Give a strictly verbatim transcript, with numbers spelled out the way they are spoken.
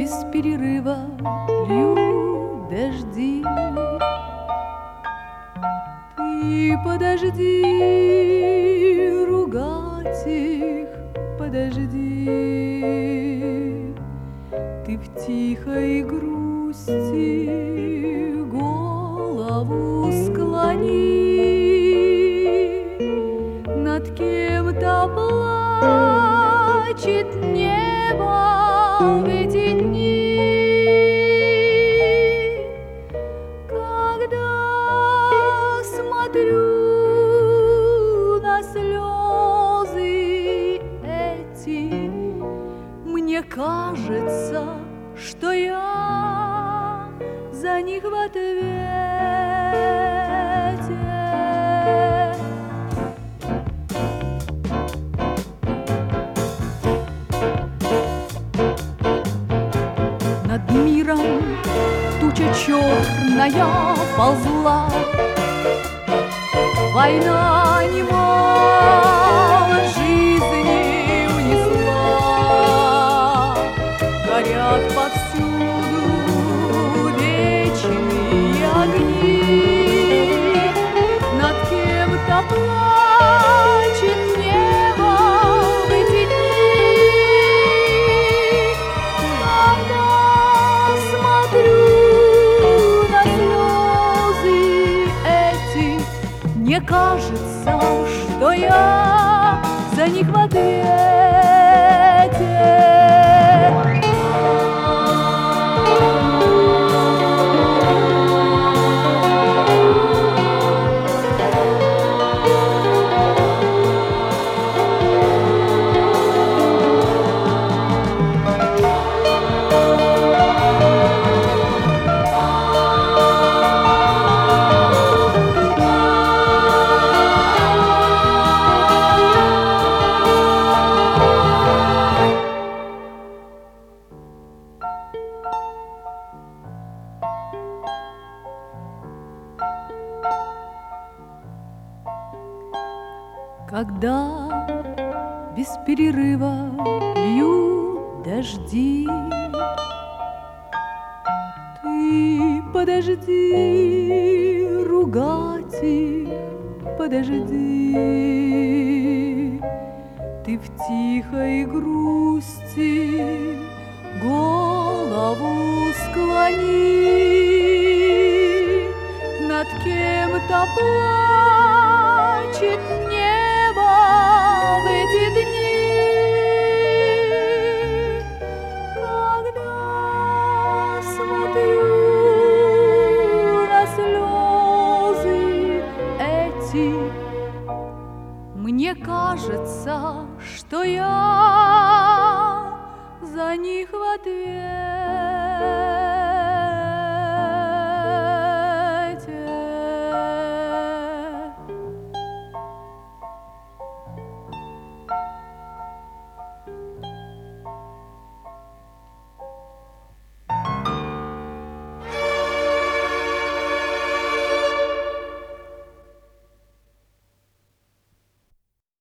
без перерыва льют дожди. Ты подожди, ругать их подожди. Ты в тихой грусти голову склони. Над кем-то плачет небо в эти дни, когда смотрю на слезы эти, мне кажется, что я за них в ответе. Над миром туча черная ползла, война немало жизни унесла. Горят повсюду вечные огни, над кем-то плачет небо в эти дни. Когда смотрю на слезы эти, мне кажется, что я за них в ответе. Когда без перерыва льют дожди, ты подожди, ругать их подожди. Ты в тихой грусти голову склони. Над кем-то плачет небо в эти дни, когда смотрю на слезы эти, мне кажется, что я за них в ответ.